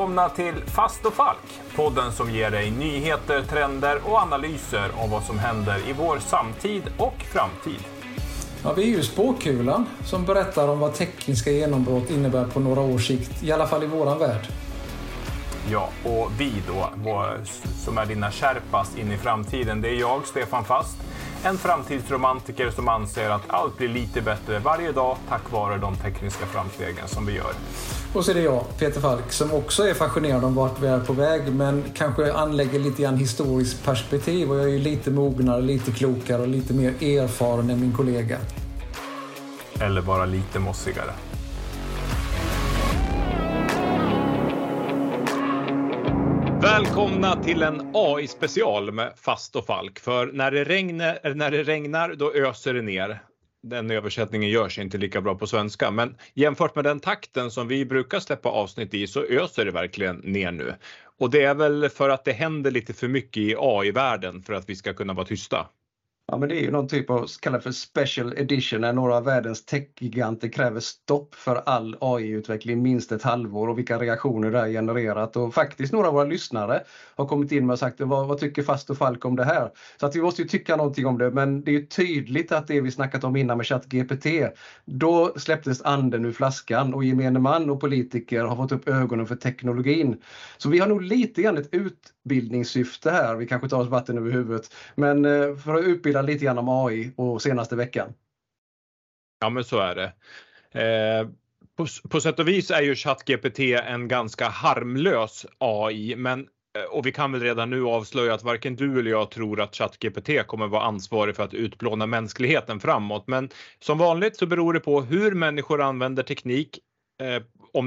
välkomna till Fast och Falk, podden som ger dig nyheter, trender och analyser om vad som händer i vår samtid och framtid. Ja, vi är ju spåkulan som berättar om vad tekniska genombrott innebär på några års sikt, i alla fall i våran värld. Ja, och vi då, som är dina kärpas in i framtiden, det är jag, Stefan Fast. En framtidsromantiker som anser att allt blir lite bättre varje dag tack vare de tekniska framstegen som vi gör. Och så är det jag, Peter Falk, som också är fascinerad om vart vi är på väg, men kanske anlägger lite grann historiskt perspektiv. Och jag är ju lite mognare, lite klokare och lite mer erfaren än min kollega. Eller bara lite mossigare. Välkomna till en AI-special med Fast och Falk. För när det regnar då öser det ner. Den översättningen görs inte lika bra på svenska. Men jämfört med den takten som vi brukar släppa avsnitt i så öser det verkligen ner nu. Och det är väl för att det händer lite för mycket i AI-världen för att vi ska kunna vara tysta. Ja, men det är ju någon typ av kallat för special edition när några av världens techgiganter kräver stopp för all AI-utveckling minst ett halvår och vilka reaktioner det har genererat. Och faktiskt några av våra lyssnare har kommit in och sagt vad tycker Fast och Falk om det här? Så att vi måste ju tycka någonting om det, men det är ju tydligt att det vi snackat om innan med ChatGPT, då släpptes anden ur flaskan och gemene man och politiker har fått upp ögonen för teknologin. Så vi har nog lite grann ett utbildningssyfte här, vi kanske tar oss vatten över huvudet, men för att utbilda lite grann om AI och senaste veckan. Ja, men så är det. På sätt och vis är ju ChatGPT en ganska harmlös AI, och vi kan väl redan nu avslöja att varken du eller jag tror att ChatGPT kommer vara ansvarig för att utplåna mänskligheten framåt. Men som vanligt så beror det på hur människor använder teknik. Om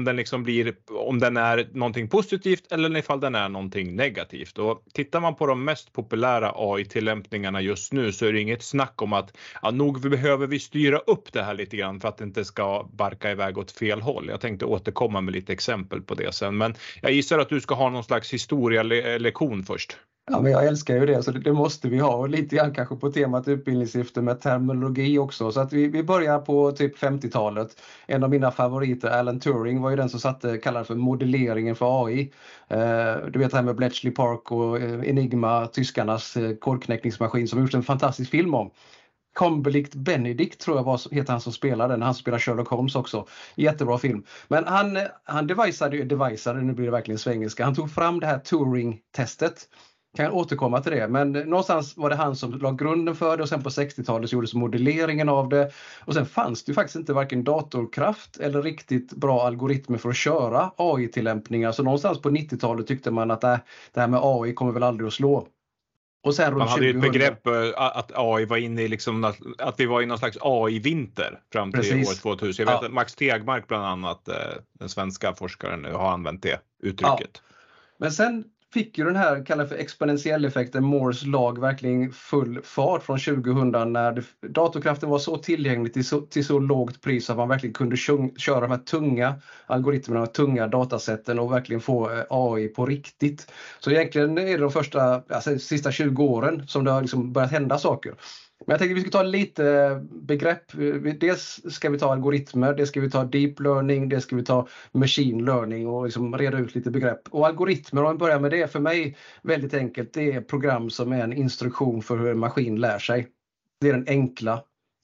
den är någonting positivt eller ifall den är någonting negativt. Och tittar man på de mest populära AI-tillämpningarna just nu så är det inget snack om att nog behöver vi styra upp det här lite grann för att det inte ska barka iväg åt fel håll. Jag tänkte återkomma med lite exempel på det sen, men jag gissar att du ska ha någon slags historielektion först. Ja, men jag älskar ju det, så det måste vi ha, och lite grann kanske på temat utbildningssyfte med terminologi också. Så att vi börjar på typ 50-talet. En av mina favoriter, Alan Turing, var ju den som kallade för modelleringen för AI. Du vet det här med Bletchley Park och Enigma, tyskarnas kodknäckningsmaskin som gjort en fantastisk film om. Cumberlicht Benedict tror jag heter han som spelar den. Han spelar Sherlock Holmes också. Jättebra film. Men han deviceade, nu blir det verkligen svengelska. Han tog fram det här Turing-testet. Kan jag återkomma till det, men någonstans var det han som la grunden för det och sen på 60-talet så gjordes modelleringen av det. Och sen fanns det ju faktiskt inte varken datorkraft eller riktigt bra algoritmer för att köra AI-tillämpningar. Så någonstans på 90-talet tyckte man att det här med AI kommer väl aldrig att slå. Och sen man hade ju ett begrepp att AI var inne i att vi var i någon slags AI-vinter fram till år 2000. Jag vet att Max Tegmark bland annat, den svenska forskaren, har använt det uttrycket. Ja. Men sen fick ju den här kallad för exponentiell effekten, Moores lag, verkligen full fart från 2000 när datorkraften var så tillgänglig till så lågt pris att man verkligen kunde köra de här tunga algoritmerna och tunga datasätten och verkligen få AI på riktigt. Så egentligen är det de sista 20 åren som det har liksom börjat hända saker. Men jag tänker att vi ska ta lite begrepp. Dels ska vi ta algoritmer, det ska vi ta deep learning, det ska vi ta machine learning och liksom reda ut lite begrepp. Och algoritmer, om vi börjar med det, för mig väldigt enkelt, det är program som är en instruktion för hur en maskin lär sig. Det är den enkla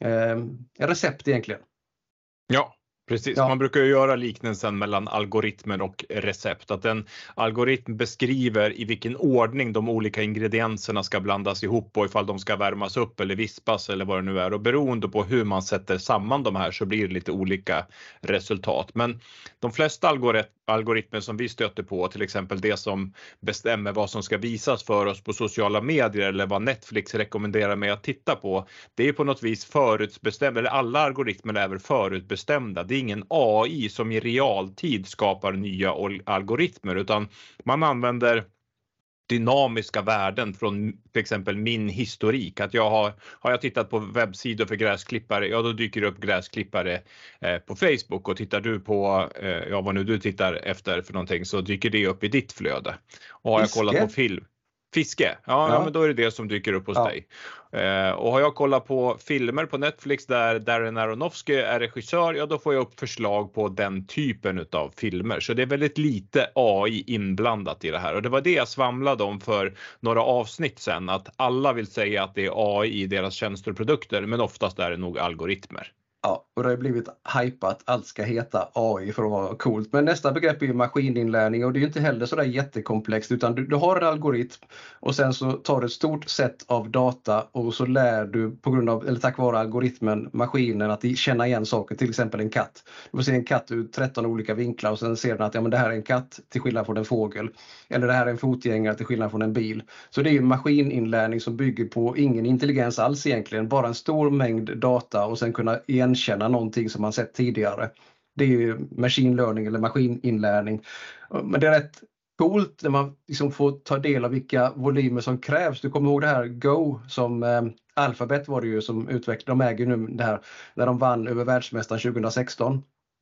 recept egentligen. Ja. Precis, man brukar ju göra liknelsen mellan algoritmer och recept. Att en algoritm beskriver i vilken ordning de olika ingredienserna ska blandas ihop och ifall de ska värmas upp eller vispas eller vad det nu är. Och beroende på hur man sätter samman de här så blir det lite olika resultat. Men de flesta algoritmer som vi stöter på, till exempel det som bestämmer vad som ska visas för oss på sociala medier eller vad Netflix rekommenderar mig att titta på, det är på något vis förutbestämda, eller alla algoritmer är väl förutbestämda. Det är ingen AI som i realtid skapar nya algoritmer, utan man använder dynamiska värden från till exempel min historik. Att har jag tittat på webbsidor för gräsklippare, då dyker det upp gräsklippare på Facebook, och tittar du på vad nu du tittar efter för någonting så dyker det upp i ditt flöde. Och har jag kollat på film. Fiske, ja. Men då är det som dyker upp hos dig. Och har jag kollat på filmer på Netflix där Darren Aronofsky är regissör, ja då får jag upp förslag på den typen av filmer. Så det är väldigt lite AI inblandat i det här. Och det var det jag svamlade om för några avsnitt sedan. Att alla vill säga att det är AI i deras tjänster och produkter, men oftast är det nog algoritmer. Ja, och det har blivit hypat. Allt ska heta AI för att vara coolt. Men nästa begrepp är ju maskininlärning och det är ju inte heller så där jättekomplext utan du har en algoritm och sen så tar du ett stort sätt av data och så lär du på grund av, eller tack vare algoritmen, maskinen att känna igen saker, till exempel en katt. Du får se en katt ur 13 olika vinklar och sen ser den att ja, men det här är en katt till skillnad från en fågel. Eller det här är en fotgängare till skillnad från en bil. Så det är ju maskininlärning som bygger på ingen intelligens alls egentligen, bara en stor mängd data och sen kunna igenkänna någonting som man sett tidigare. Det är ju machine learning eller maskininlärning. Men det är rätt coolt när man liksom får ta del av vilka volymer som krävs. Du kommer ihåg det här Go som Alphabet var det ju som utvecklade. De äger nu det här när de vann över världsmästaren 2016.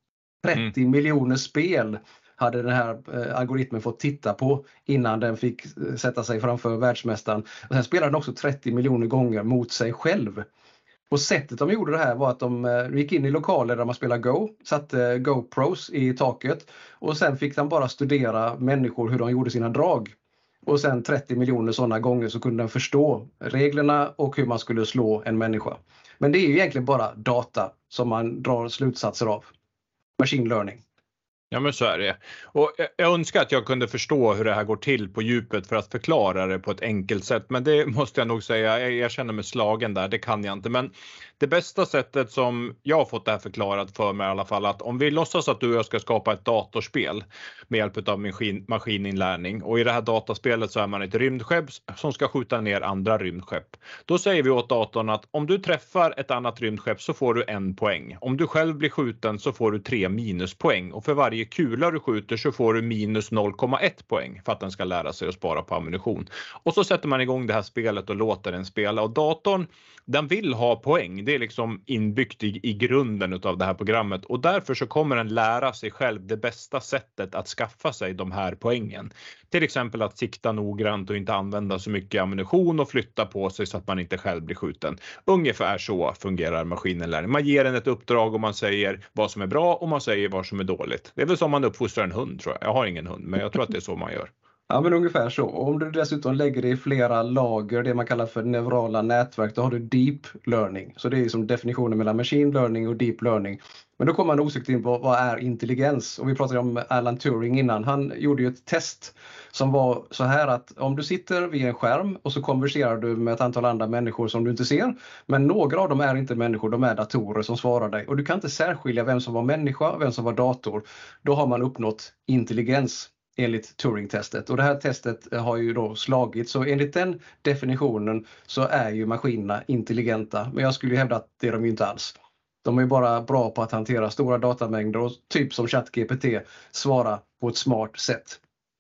30 miljoner spel hade den här algoritmen fått titta på innan den fick sätta sig framför världsmästaren. Och sen spelade den också 30 miljoner gånger mot sig själv. Och sättet de gjorde det här var att de gick in i lokaler där man spelar Go, satte GoPros i taket och sen fick de bara studera människor hur de gjorde sina drag. Och sen 30 miljoner sådana gånger så kunde den förstå reglerna och hur man skulle slå en människa. Men det är ju egentligen bara data som man drar slutsatser av. Machine learning. Ja men så är det. Och jag önskar att jag kunde förstå hur det här går till på djupet för att förklara det på ett enkelt sätt. Men det måste jag nog säga, jag känner mig slagen där, det kan jag inte. Men det bästa sättet som jag har fått det här förklarat för mig i alla fall, att om vi låtsas att du och jag ska skapa ett datorspel med hjälp av maskininlärning. Och i det här dataspelet så är man ett rymdskepp som ska skjuta ner andra rymdskepp. Då säger vi åt datorn att om du träffar ett annat rymdskepp så får du 1 poäng. Om du själv blir skjuten så får du 3 minuspoäng. Och för varje kula du skjuter så får du minus 0,1 poäng för att den ska lära sig att spara på ammunition. Och så sätter man igång det här spelet och låter den spela. Och datorn, den vill ha poäng. Det är liksom inbyggt i grunden av det här programmet. Och därför så kommer den lära sig själv det bästa sättet att skaffa sig de här poängen. Till exempel att sikta noggrant och inte använda så mycket ammunition och flytta på sig så att man inte själv blir skjuten. Ungefär så fungerar maskininlärning. Man ger den ett uppdrag och man säger vad som är bra och man säger vad som är dåligt. Det är väl som man uppfostrar en hund tror jag. Jag har ingen hund men jag tror att det är så man gör. Ja men ungefär så. Och om du dessutom lägger det i flera lager, det man kallar för neurala nätverk, då har du deep learning. Så det är som definitionen mellan machine learning och deep learning. Men då kommer man osökt in på vad är intelligens? Och vi pratade om Alan Turing innan. Han gjorde ju ett test som var så här att om du sitter vid en skärm och så konverserar du med ett antal andra människor som du inte ser. Men några av dem är inte människor, de är datorer som svarar dig. Och du kan inte särskilja vem som var människa och vem som var dator. Då har man uppnått intelligens enligt Turing-testet. Och det här testet har ju då slagit. Så enligt den definitionen så är ju maskinerna intelligenta. Men jag skulle ju hävda att det är de ju inte alls. De är ju bara bra på att hantera stora datamängder och typ som ChatGPT svara på ett smart sätt.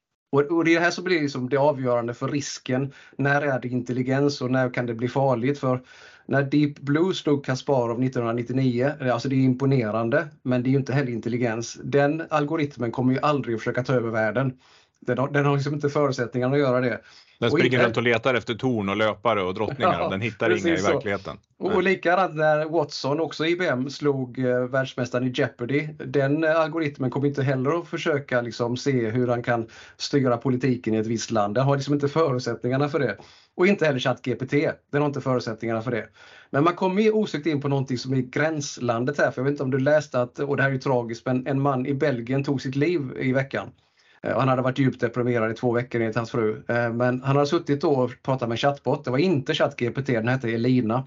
Och det här så blir liksom det avgörande för risken. När är det intelligens och när kan det bli farligt? För när Deep Blue slog Kasparov 1999, alltså det är imponerande men det är ju inte heller intelligens. Den algoritmen kommer ju aldrig att försöka ta över världen. Den har liksom inte förutsättningarna att göra det. Den springer runt och letar efter torn och löpare och drottningar och den hittar inga i verkligheten. Och likadant när Watson, också IBM, slog världsmästaren i Jeopardy. Den algoritmen kommer inte heller att försöka liksom se hur han kan styra politiken i ett visst land. Den har liksom inte förutsättningarna för det. Och inte heller ChatGPT, den har inte förutsättningarna för det. Men man kommer ju osökt in på någonting som är gränslandet här. För jag vet inte om du läste att, och det här är ju tragiskt, men en man i Belgien tog sitt liv i veckan. Han hade varit djupt deprimerad i 2 veckor enligt hans fru. Men han hade suttit då och pratat med en chatbot. Det var inte ChatGPT, den hette Elina.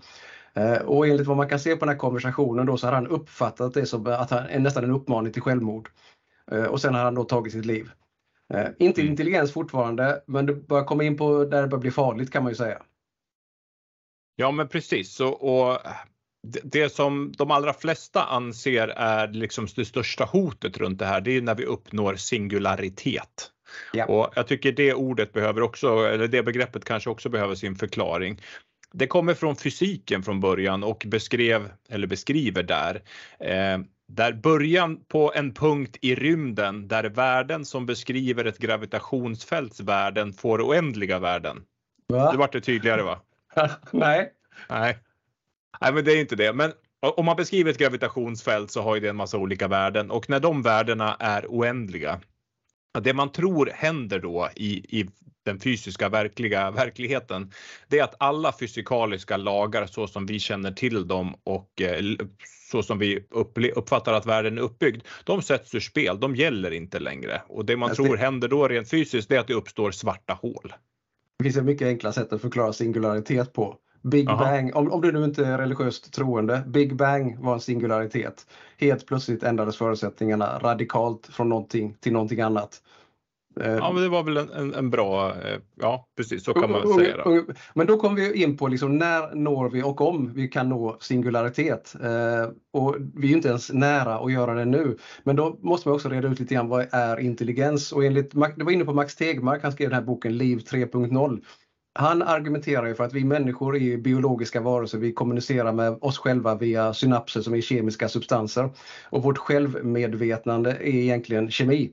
Och enligt vad man kan se på den här konversationen då så hade han uppfattat det som att han är nästan en uppmaning till självmord. Och sen har han då tagit sitt liv. Inte intelligens fortfarande, men det börjar komma in på där det börjar bli farligt kan man ju säga. Ja men precis. Och det som de allra flesta anser är liksom det största hotet runt det här, det är när vi uppnår singularitet. Ja. Och jag tycker det ordet behöver också, eller det begreppet kanske också behöver sin förklaring. Det kommer från fysiken från början och beskriver där början på en punkt i rymden där värden som beskriver ett gravitationsfälts värden får oändliga värden. Va? Det vart det tydligare, va? Nej. Nej, men det är inte det. Men om man beskriver ett gravitationsfält så har ju det en massa olika värden. Och när de värdena är oändliga, det man tror händer då i den fysiska verkligheten, det är att alla fysikaliska lagar så som vi känner till dem och så som vi uppfattar att världen är uppbyggd, de sätts ur spel, de gäller inte längre. Och det man tror händer då rent fysiskt, det är att det uppstår svarta hål. Det finns ett mycket enkla sätt att förklara singularitet på. Big Bang, om du nu inte är religiöst troende, Big Bang var en singularitet. Helt plötsligt ändrades förutsättningarna radikalt från någonting till någonting annat. Ja, men det var väl en bra, ja precis, så kan man säga det. Men då kommer vi in på liksom, när når vi och om vi kan nå singularitet. Och vi är ju inte ens nära att göra det nu. Men då måste man också reda ut lite grann vad är intelligens. Och det var inne på Max Tegmark, han skrev den här boken Liv 3.0. Han argumenterar ju för att vi människor är biologiska varelser. Vi kommunicerar med oss själva via synapser som är kemiska substanser. Och vårt självmedvetande är egentligen kemi.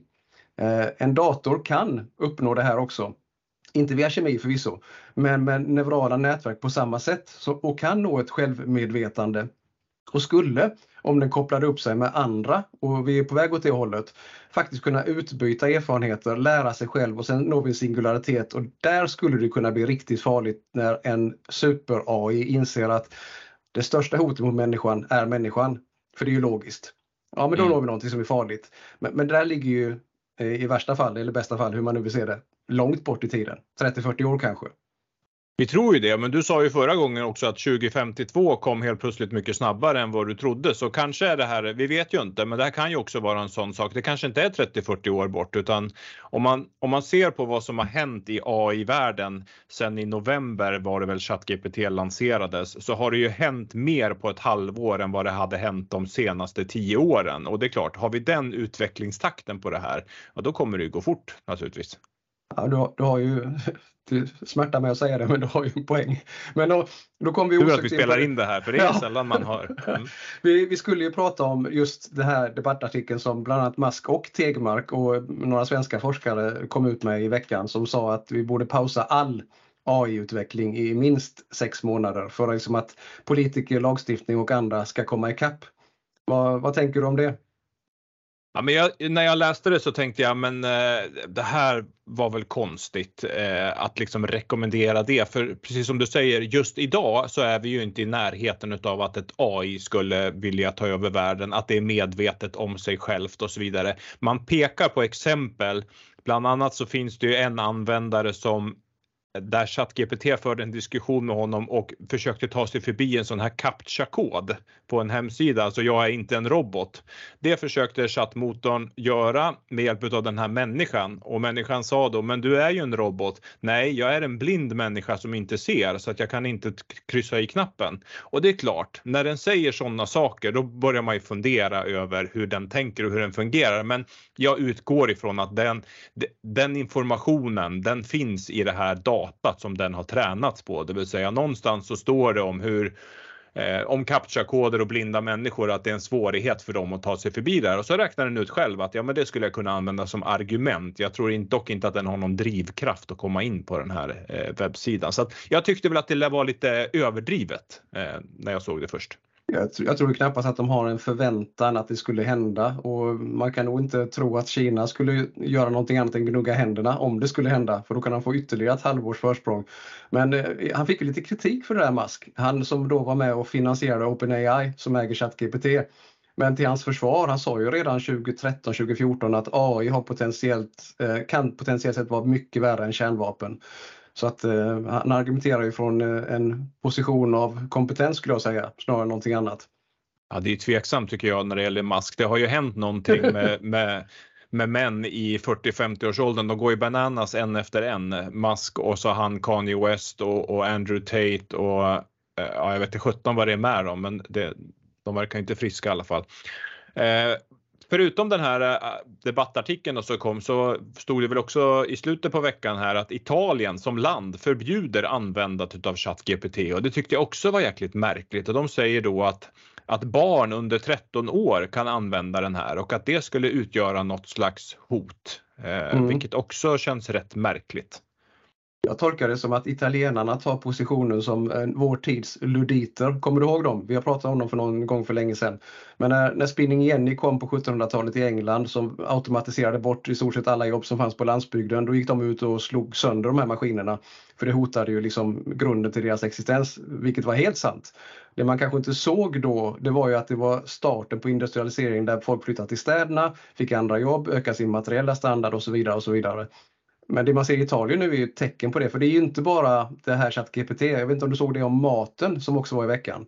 En dator kan uppnå det här också. Inte via kemi förvisso, men med neurala nätverk på samma sätt. Och kan nå ett självmedvetande. Och skulle, om den kopplade upp sig med andra, och vi är på väg åt det hållet, faktiskt kunna utbyta erfarenheter, lära sig själv och sen når vi en singularitet. Och där skulle det kunna bli riktigt farligt när en super-AI inser att det största hotet mot människan är människan. För det är ju logiskt. Ja, men då når vi någonting som är farligt. Men där ligger ju i värsta fall, eller bästa fall, hur man nu vill se det, långt bort i tiden. 30-40 år kanske. Vi tror ju det, men du sa ju förra gången också att 2052 kom helt plötsligt mycket snabbare än vad du trodde. Så kanske är det här, vi vet ju inte, men det här kan ju också vara en sån sak. Det kanske inte är 30-40 år bort, utan om man ser på vad som har hänt i AI-världen sen i november var det väl ChatGPT lanserades, så har det ju hänt mer på ett halvår än vad det hade hänt de senaste 10 åren. Och det är klart, har vi den utvecklingstakten på det här, ja, då kommer det ju gå fort naturligtvis. Ja, du har ju, det smärtar mig att säga det, men du har ju en poäng. Men då kommer vi osökt att vi spelar in det här, för det är sällan man hör. Vi skulle ju prata om just den här debattartikeln som bland annat Musk och Tegmark och några svenska forskare kom ut med i veckan, som sa att vi borde pausa all AI-utveckling i minst 6 månader för liksom att politiker, lagstiftning och andra ska komma ikapp. Vad tänker du om det? Ja, men när jag läste det så tänkte jag, men det här var väl konstigt att liksom rekommendera det. För precis som du säger, just idag så är vi ju inte i närheten av att ett AI skulle vilja ta över världen, att det är medvetet om sig självt och så vidare. Man pekar på exempel, bland annat så finns det ju en användare där ChatGPT förde en diskussion med honom och försökte ta sig förbi en sån här CAPTCHA-kod på en hemsida. Alltså jag är inte en robot. Det försökte chattmotorn göra med hjälp av den här människan. Och människan sa då, men du är ju en robot. Nej, jag är en blind människa som inte ser, så att jag kan inte kryssa i knappen. Och det är klart, när den säger sådana saker, då börjar man ju fundera över hur den tänker och hur den fungerar. Men jag utgår ifrån att den informationen, den finns i det här datat som den har tränats på. Det vill säga någonstans så står det om om CAPTCHA-koder och blinda människor, att det är en svårighet för dem att ta sig förbi där. Och så räknar den ut själv att men det skulle jag kunna använda som argument. Jag tror dock inte att den har någon drivkraft att komma in på den här webbsidan. Så att jag tyckte väl att det var lite överdrivet när jag såg det först. Jag tror knappast att de har en förväntan att det skulle hända, och man kan nog inte tro att Kina skulle göra någonting annat än gnugga händerna om det skulle hända, för då kan han få ytterligare ett halvårs försprång. Men han fick ju lite kritik för det där, Musk. Han som då var med och finansierade OpenAI som äger ChatGPT. Men till hans försvar, han sa ju redan 2013-2014 att AI kan potentiellt sett vara mycket värre än kärnvapen. Så att han argumenterar ju från en position av kompetens, skulle jag säga, snarare än någonting annat. Ja, det är tveksamt tycker jag när det gäller Musk. Det har ju hänt någonting med män i 40-50 års åldern. De går ju bananas en efter en. Musk och så han Kanye West och Andrew Tate och jag vet inte 17 vad det är med dem, men de verkar inte friska i alla fall. Förutom den här debattartikeln så stod det väl också i slutet på veckan här att Italien som land förbjuder användandet av ChatGPT, och det tyckte jag också var jäkligt märkligt. Och de säger då att barn under 13 år kan använda den här och att det skulle utgöra något slags hot, vilket också känns rätt märkligt. Jag tolkar det som att italienarna tar positionen som vår tids luditer. Kommer du ihåg dem? Vi har pratat om dem för någon gång för länge sedan. Men när Spinning Jenny kom på 1700-talet i England som automatiserade bort i stort sett alla jobb som fanns på landsbygden, då gick de ut och slog sönder de här maskinerna. För det hotade ju liksom grunden till deras existens, vilket var helt sant. Det man kanske inte såg då, det var ju att det var starten på industrialisering där folk flyttade till städerna, fick andra jobb, ökade sin materiella standard och så vidare och så vidare. Men det man ser i Italien nu är ju ett tecken på det, för det är ju inte bara det här ChatGPT. Jag vet inte om du såg det om maten som också var i veckan.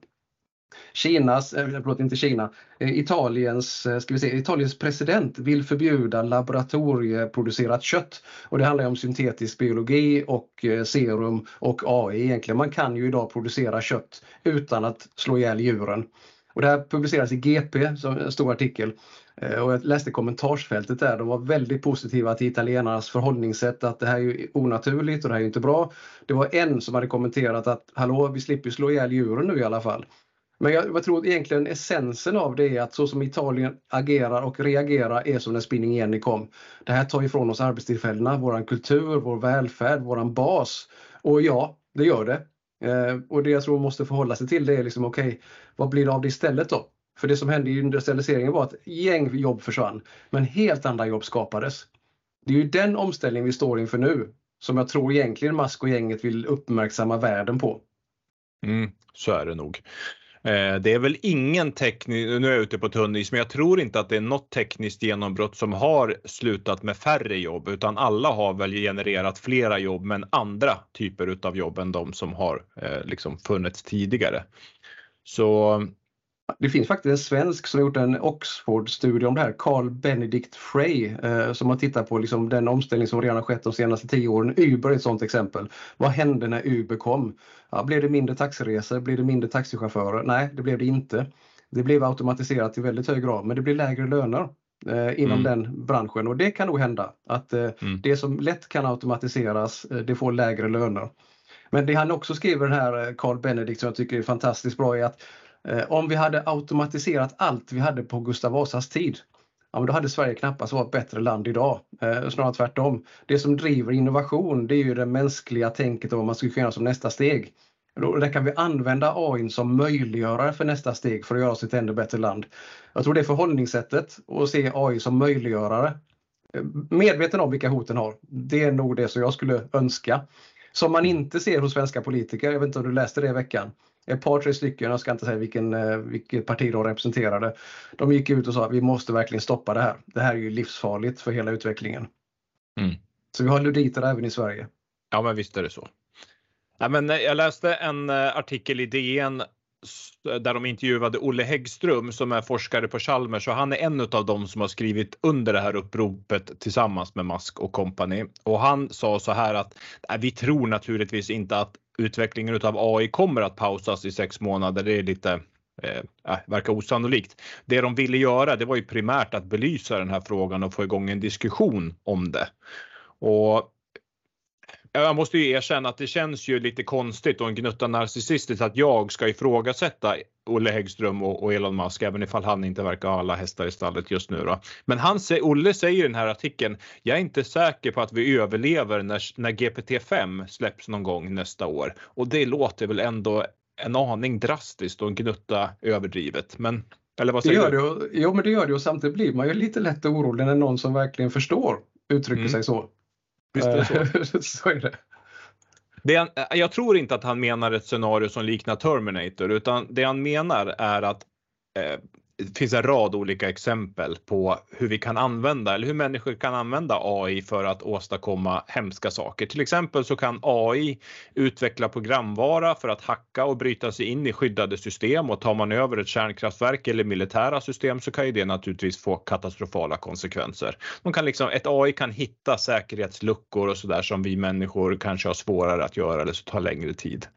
Italiens president vill förbjuda laboratorieproducerat kött. Och det handlar ju om syntetisk biologi och serum och AI egentligen. Man kan ju idag producera kött utan att slå ihjäl djuren. Och det här publiceras i GP som en stor artikel. Och jag läste kommentarsfältet där, de var väldigt positiva till italienarnas förhållningssätt, att det här är ju onaturligt och det här är ju inte bra. Det var en som hade kommenterat att hallå, vi slipper slå ihjäl djuren nu i alla fall. Men jag tror egentligen essensen av det är att så som Italien agerar och reagerar är som när Spinning Jenny kom. Det här tar ifrån oss arbetstillfällena, våran kultur, vår välfärd, våran bas. Och ja, det gör det. Och det jag tror måste förhålla sig till det är liksom okej, vad blir det av det istället då? För det som hände i industrialiseringen var att gäng jobb försvann, men helt andra jobb skapades. Det är ju den omställning vi står inför nu som jag tror egentligen Musk och gänget vill uppmärksamma världen på. Så är det nog. Det är väl ingen teknisk, nu är jag ute på tunn is, men jag tror inte att det är något tekniskt genombrott som har slutat med färre jobb, utan alla har väl genererat flera jobb, men andra typer utav jobb än de som har liksom funnits tidigare. Så det finns faktiskt en svensk som har gjort en Oxford-studie om det här, Carl Benedict Frey, som har tittat på liksom den omställning som redan har skett de senaste 10 åren. Uber är ett sådant exempel. Vad hände när Uber kom? Ja, blev det mindre taxiresor? Blev det mindre taxichaufförer? Nej, det blev det inte. Det blev automatiserat i väldigt hög grad, men det blir lägre löner inom den branschen. Och det kan nog hända att det som lätt kan automatiseras, det får lägre löner. Men det han också skriver, den här Carl Benedict, som jag tycker är fantastiskt bra, är att om vi hade automatiserat allt vi hade på Gustav Vasas tid, ja, men då hade Sverige knappast varit ett bättre land idag. Snarare tvärtom. Det som driver innovation, det är ju det mänskliga tänket och vad man ska göra som nästa steg. Och där kan vi använda AI som möjliggörare för nästa steg för att göra oss ett ännu bättre land. Jag tror det är förhållningssättet att se AI som möjliggörare. Medveten om vilka hoten har. Det är nog det som jag skulle önska. Som man inte ser hos svenska politiker. Jag vet inte om du läste det i veckan. Ett par, 3 stycken, jag ska inte säga vilket parti de representerade. De gick ut och sa att vi måste verkligen stoppa det här. Det här är ju livsfarligt för hela utvecklingen. Så vi har luditer även i Sverige. Ja, men visst är det så. Ja, men jag läste en artikel i DN där de intervjuade Olle Häggström som är forskare på Chalmers, och han är en av dem som har skrivit under det här uppropet tillsammans med Musk och company. Och han sa så här att vi tror naturligtvis inte att utvecklingen utav AI kommer att pausas i 6 månader. Det är lite verkar osannolikt. Det de ville göra, det var ju primärt att belysa den här frågan och få igång en diskussion om det. Och jag måste ju erkänna att det känns ju lite konstigt och en gnutta narcissistiskt att jag ska ifrågasätta Olle Häggström och Elon Musk, även ifall han inte verkar ha alla hästar i stallet just nu då. Men Olle säger i den här artikeln, jag är inte säker på att vi överlever när GPT-5 släpps någon gång nästa år. Och det låter väl ändå en aning drastiskt och en gnutta överdrivet. Men, eller vad säger du? Jo, men det gör det, och samtidigt blir man ju lite lätt orolig när någon som verkligen förstår uttrycker sig så. Visst är det så. Så är det. Jag tror inte att han menar ett scenario som liknar Terminator, utan det han menar är att det finns en rad olika exempel på hur vi kan använda, eller hur människor kan använda AI för att åstadkomma hemska saker. Till exempel så kan AI utveckla programvara för att hacka och bryta sig in i skyddade system, och tar man över ett kärnkraftverk eller militära system så kan ju det naturligtvis få katastrofala konsekvenser. Ett AI kan hitta säkerhetsluckor och sådär som vi människor kanske har svårare att göra eller så tar längre tid.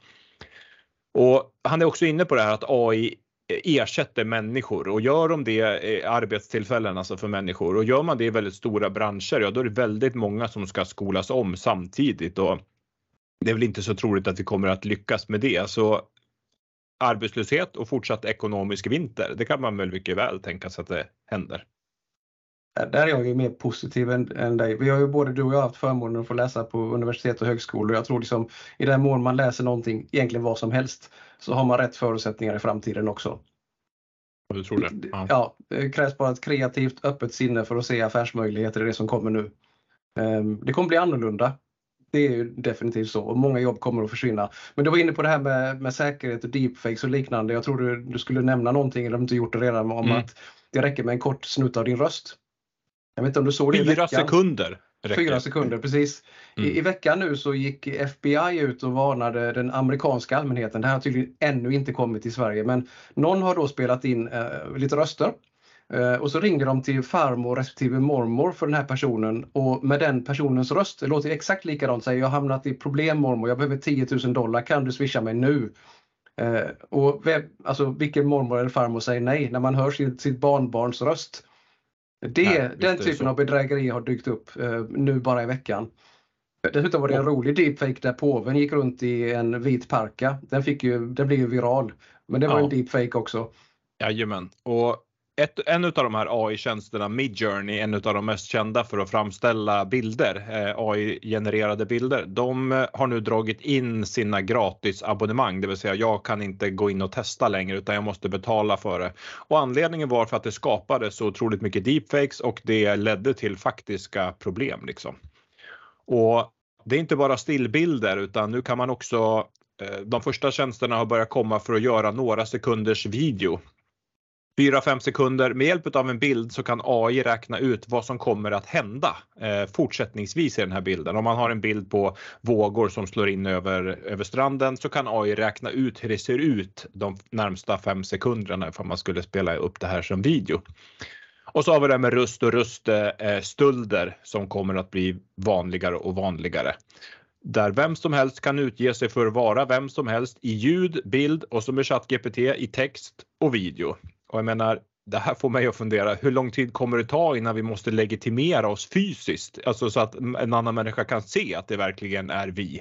Och han är också inne på det här att AI ersätter människor, och gör de det arbetstillfällen alltså för människor, och gör man det i väldigt stora branscher, ja då är det väldigt många som ska skolas om samtidigt, och det är väl inte så troligt att vi kommer att lyckas med det. Så arbetslöshet och fortsatt ekonomisk vinter, det kan man väl mycket väl tänka sig att det händer. Där är jag ju mer positiv än dig. Vi har ju både du och jag haft förmånen att få läsa på universitet och högskolor. Jag tror liksom i den mån man läser någonting, egentligen vad som helst, så har man rätt förutsättningar i framtiden också. Du tror det? Ja, det krävs bara ett kreativt, öppet sinne för att se affärsmöjligheter i det som kommer nu. Det kommer bli annorlunda. Det är ju definitivt så. Och många jobb kommer att försvinna. Men du var inne på det här med säkerhet och deepfakes och liknande. Jag tror du skulle nämna någonting, eller om du inte gjort det redan, om att det räcker med en kort snutt av din röst. Jag vet inte om du såg det i veckan. 4 sekunder räcker. 4 sekunder, precis. I veckan nu så gick FBI ut och varnade den amerikanska allmänheten. Det här har tydligen ännu inte kommit till Sverige. Men någon har då spelat in lite röster. Och så ringer de till farmor respektive mormor för den här personen. Och med den personens röst, det låter exakt likadant, säger jag har hamnat i problem mormor, jag behöver $10,000, kan du swisha mig nu? Och alltså, vilken mormor eller farmor säger nej när man hör sitt barnbarns röst? Den typen av bedrägeri har dykt upp nu bara i veckan. Dessutom var det en rolig deepfake där påven gick runt i en vit parka. Den blev ju viral. Men det var en deepfake också. Jajamän. Och en av de här AI-tjänsterna, Midjourney, en av de mest kända för att framställa bilder, AI-genererade bilder, de har nu dragit in sina gratisabonnemang. Det vill säga jag kan inte gå in och testa längre utan jag måste betala för det. Och anledningen var för att det skapade så otroligt mycket deepfakes och det ledde till faktiska problem liksom. Och det är inte bara stillbilder utan nu kan man också, de första tjänsterna har börjat komma för att göra några sekunders video. 4-5 sekunder. Med hjälp av en bild så kan AI räkna ut vad som kommer att hända fortsättningsvis i den här bilden. Om man har en bild på vågor som slår in över stranden så kan AI räkna ut hur det ser ut de närmsta 5 sekunderna för man skulle spela upp det här som video. Och så har vi det med röst och röststölder som kommer att bli vanligare och vanligare. Där vem som helst kan utge sig för att vara vem som helst i ljud, bild och som är ChatGPT i text och video. Och jag menar, det här får mig att fundera, hur lång tid kommer det ta innan vi måste legitimera oss fysiskt? Alltså så att en annan människa kan se att det verkligen är vi.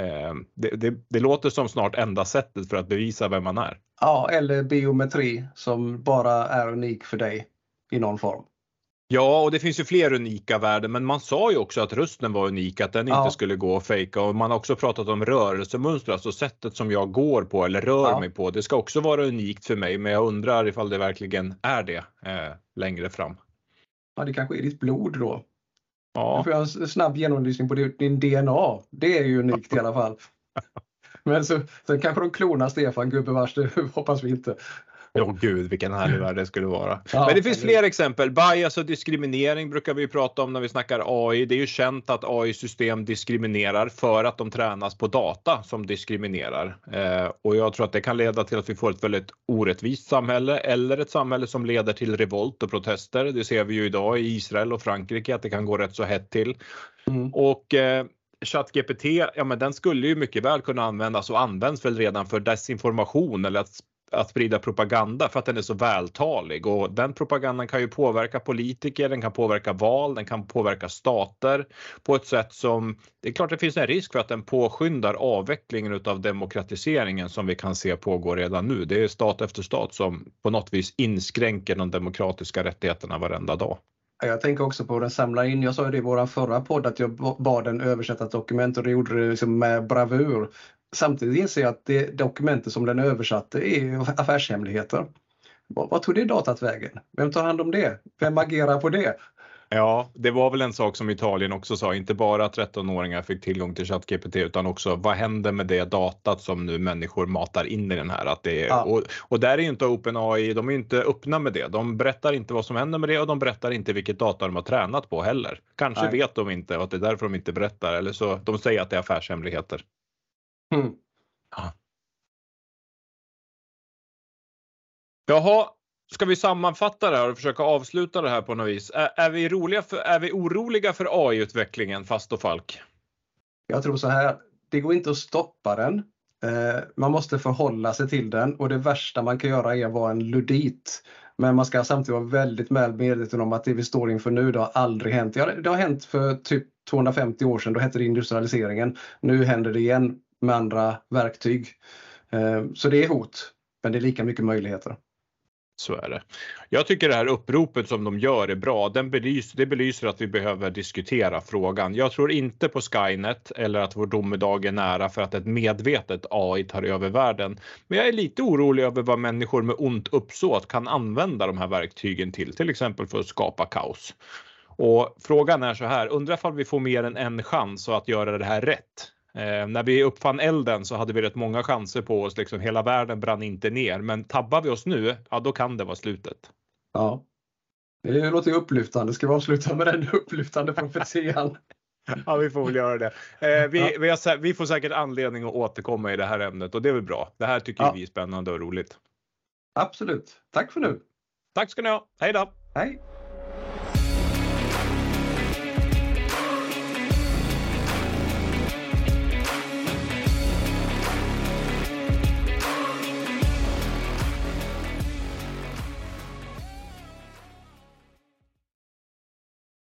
Det låter som snart enda sättet för att bevisa vem man är. Ja, eller biometri som bara är unik för dig i någon form. Ja, och det finns ju fler unika värden, men man sa ju också att rösten var unik, att den inte skulle gå att fejka. Och man har också pratat om rörelsemönster, alltså sättet som jag går på eller rör mig på. Det ska också vara unikt för mig, men jag undrar ifall det verkligen är det längre fram. Ja, det kanske är ditt blod då. Ja. Du får en snabb genomlysning på din DNA. Det är ju unikt i alla fall. Men sen kanske de klonar Stefan, gubevars, det hoppas vi inte. Gud, vilken härlig värld det skulle vara. Men det finns fler exempel. Bias och diskriminering brukar vi prata om när vi snackar AI. Det är ju känt att AI-system diskriminerar för att de tränas på data som diskriminerar. Och jag tror att det kan leda till att vi får ett väldigt orättvist samhälle eller ett samhälle som leder till revolt och protester. Det ser vi ju idag i Israel och Frankrike att det kan gå rätt så hett till. Och ChatGPT, ja men den skulle ju mycket väl kunna användas och används väl redan för desinformation eller att sprida propaganda för att den är så vältalig, och den propagandan kan ju påverka politiker, den kan påverka val, den kan påverka stater på ett sätt som, det är klart det finns en risk för att den påskyndar avvecklingen av demokratiseringen som vi kan se pågår redan nu. Det är stat efter stat som på något vis inskränker de demokratiska rättigheterna varenda dag. Jag tänker också på den samlar in, jag sa ju det i vår förra podd att jag bad den översätta ett dokument och det gjorde det liksom med bravur. Samtidigt inser jag att det dokumentet som den översatte är affärshemligheter. Vad tog det datat vägen? Vem tar hand om det? Vem agerar på det? Ja, det var väl en sak som Italien också sa. Inte bara att 13-åringar fick tillgång till ChatGPT utan också vad händer med det datat som nu människor matar in i den här. Att det är, och där är ju inte OpenAI, de är inte öppna med det. De berättar inte vad som händer med det och de berättar inte vilket data de har tränat på heller. Kanske vet de inte och att det är därför de inte berättar. Eller så de säger att det är affärshemligheter. Ja. Jaha, ska vi sammanfatta det här och försöka avsluta det här på något vis? Är vi oroliga för AI-utvecklingen, Fast och Falk? Jag tror så här, det går inte att stoppa den. Man måste förhålla sig till den och det värsta man kan göra är att vara en ludit. Men man ska samtidigt vara väldigt väl medveten om att det vi står inför nu, det har aldrig hänt. Det har hänt för typ 250 år sedan, då hette det industrialiseringen. Nu händer det igen med andra verktyg. Så det är hot, men det är lika mycket möjligheter. Så är det. Jag tycker det här uppropet som de gör är bra. Det belyser att vi behöver diskutera frågan. Jag tror inte på Skynet eller att vår domedag är nära för att ett medvetet AI tar över världen. Men jag är lite orolig över vad människor med ont uppsåt kan använda de här verktygen till exempel för att skapa kaos. Och frågan är så här, undrar ifall vi får mer än en chans att göra det här rätt. När vi uppfann elden så hade vi rätt många chanser på oss. Liksom, hela världen brann inte ner. Men tabbar vi oss nu, ja då kan det vara slutet. Ja, det låter ju upplyftande. Ska vi avsluta med den upplyftande profetian? Ja, vi får väl göra det. Vi får säkert anledning att återkomma i det här ämnet och det är väl bra. Det här tycker vi är spännande och roligt. Absolut. Tack för nu. Tack ska ni ha. Hej då. Hej.